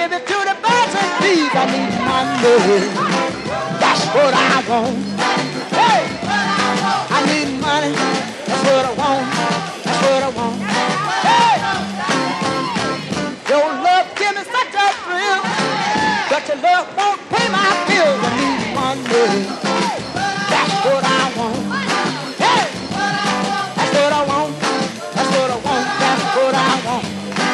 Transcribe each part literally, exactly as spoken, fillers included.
give it to the birds and bees. I need money. That's what I want. Hey, I need money. That's what I want. That's what I want. Hey, your love give me such a thrill, but your love won't pay my bills. I need money. That's what I want. Hey, that's what I want. That's what I want. That's what I want.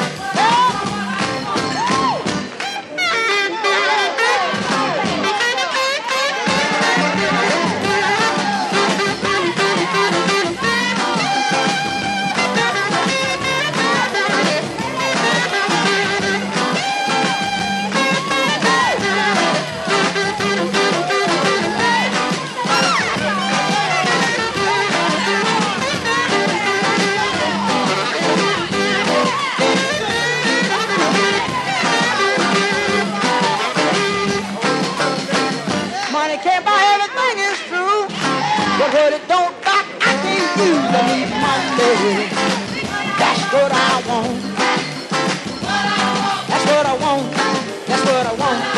Money can't buy everything, it's true. But what it don't buy, I can't use. I need money. That's what I want. That's what I want. That's what I want.